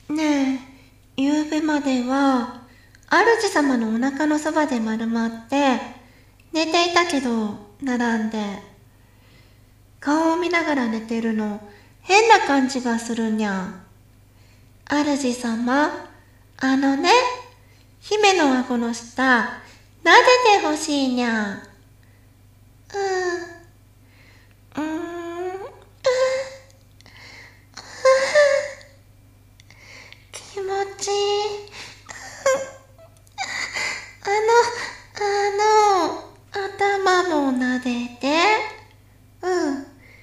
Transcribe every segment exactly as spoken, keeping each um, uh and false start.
ねえ、ゆうべまでは、主様のお腹のそばで丸まって、寝ていたけど、並んで。顔を見ながら寝てるの、変な感じがするにゃ。主様、あのね、姫の顎の下、撫でてほしいにゃ。うん、うーん、う気持ちいい。あの、あの、頭も撫でて。うん。はあ、にゃ、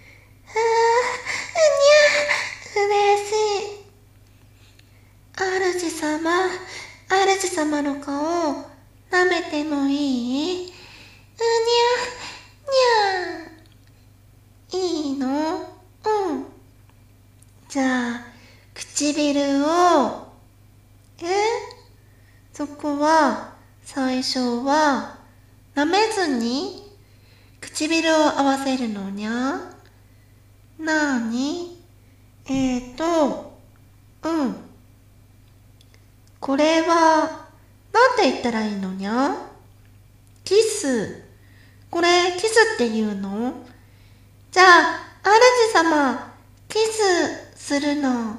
嬉しい。主様、主様の顔、舐めてもいい？うにゃ、にゃ。いいの？うん。じゃあ、唇を、え？そこは、最初は、舐めずに、唇を合わせるのにゃ。なーに？えーと、うん。これは、なんて言ったらいいのにゃ？キス。これ、キスって言うの？じゃあ、主様、キスするの。うん、うん、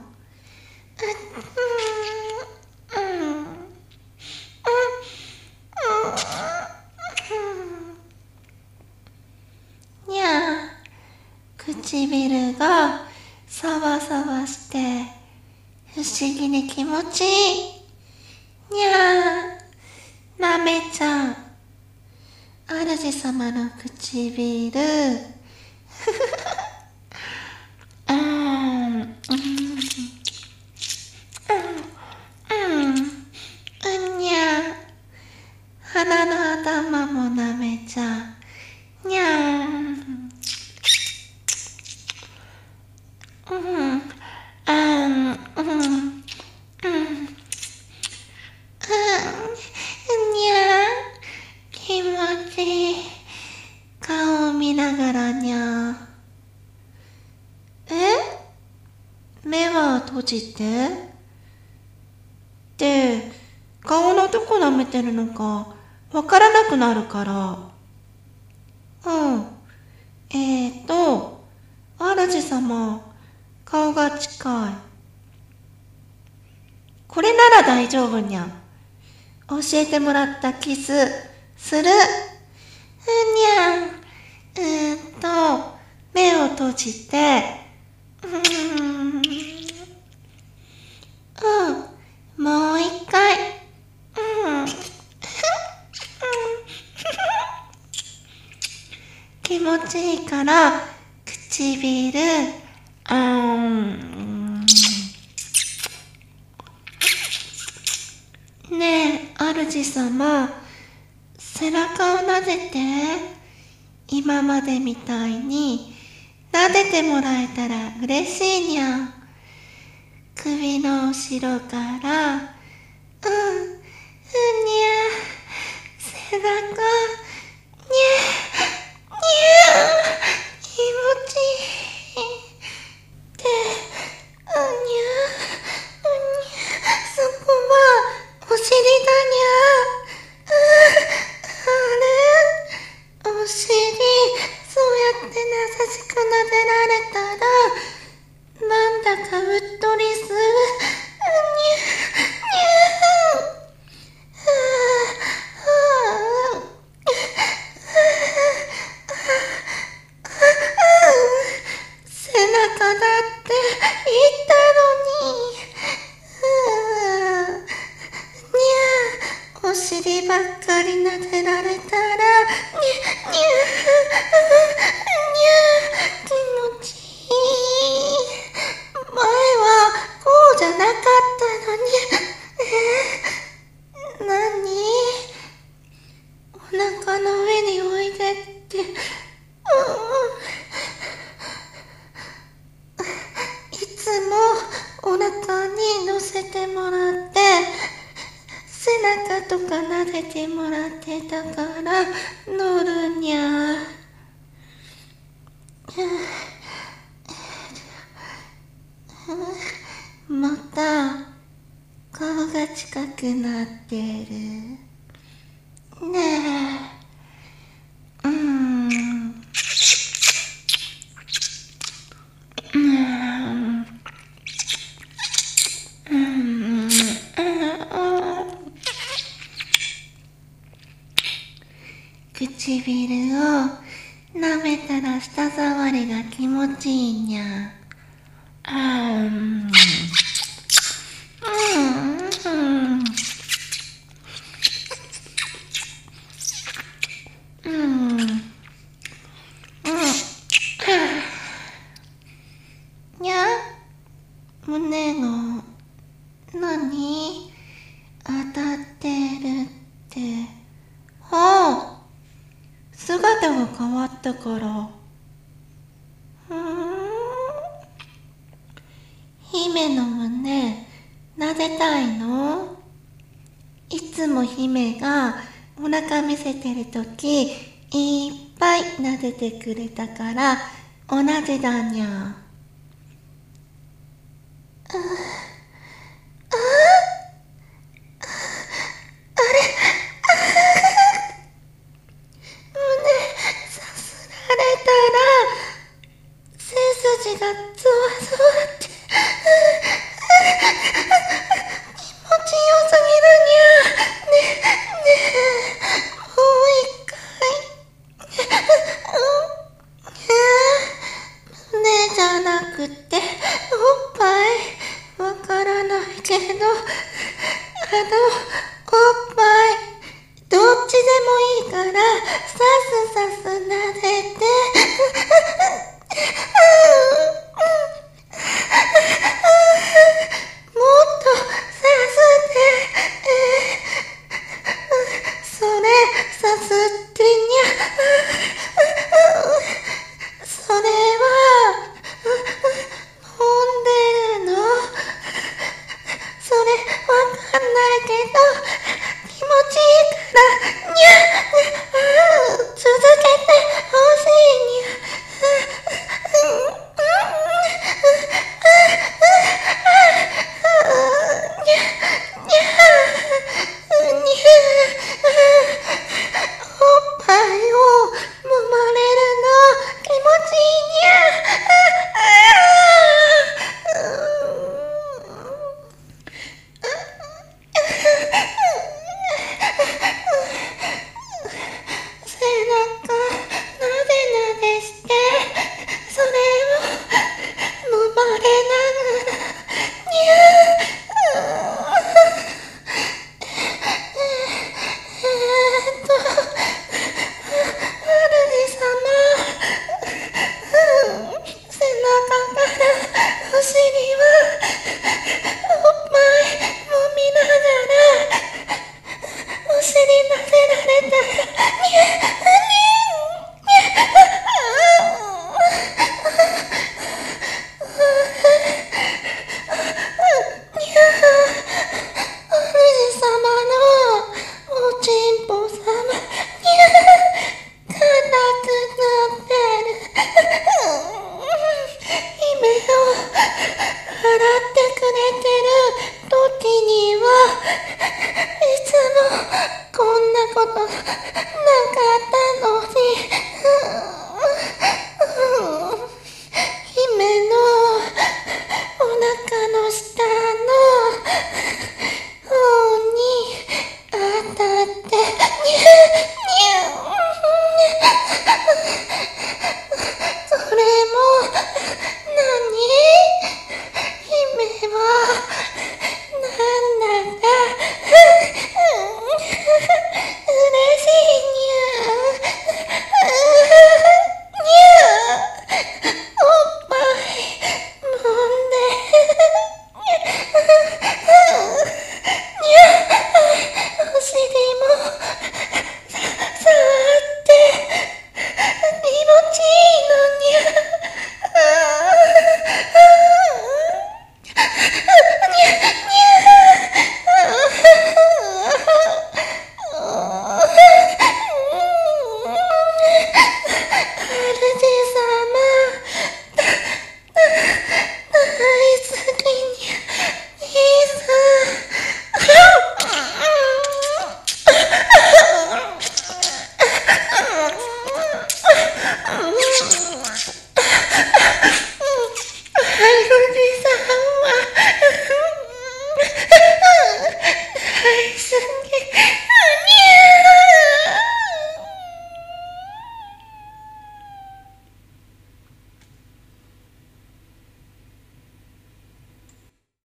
うん、うん、うん。にゃあ、唇がサワサワして、不思議に気持ちいい。にゃあ、なめちゃう。主様の唇、うーん、うん、うん、うんにゃ。鼻の頭も舐めちゃう。にゃー。うん、あん、うん、うん、うん、にゃー。気持ちいい。顔を見ながらにゃー。え？目は閉じて。で、顔のどこ舐めてるのかわからなくなるから。うん。えーと、主様、顔が近い。これなら大丈夫にゃ。教えてもらったキス、する。うんにゃん。うーんと、目を閉じて、うーん。うん。もう一回。うん。気持ちいいから、唇、あーん。ねえ、主様、背中を撫でて。今までみたいに、撫でてもらえたら嬉しいにゃ。首の後ろから、うん、うんにゃ、背中、にゃ、にゃ、気持ちいい。で、うんにゃ、うんにゃ、そこは、お尻だにゃ。あれ？お尻、そうやって優しく撫でられたら、なんだかうっとりする。にゃ、にゃ。背中だって言ったのに。にゃ、お尻ばっかり撫でられたら、にゃ、にゃ、にゃ、気持ちいい。前はこうじゃなかったのに。えー、何？お腹の上に置いてって、うん、いつもお腹に乗せてもらって、背中とか撫でてもらってたから乗るにゃ。また近くなってるねえ。うーんうーんうーん唇を舐めたら舌触りが気持ちいいにゃ。うーんうんうんうんにゃ、胸が何当たってるって。ああ、姿が変わったから。うーん姫の胸撫でたいの？いつも姫がお腹見せてるときいっぱい撫でてくれたから同じだにゃ。さすられたら背筋がゾワゾワって気持ちよすぎるにゃ。ねねえ、もう一回。胸じゃなくておっぱい、わからないけど、あのおっぱいどっちでもいいからさすさす撫でて。もっとさすってそれさすってにゃ。それは飲んでるの？それわかんないけど気持ちいいからにゃ。続けてほしいにゃ。にゃにゃにゃ。おっぱいを揉まれるの気持ちいいにゃ。背中なでなでして、それを揉まれながらにゃ。えーっと主様、背中からお尻は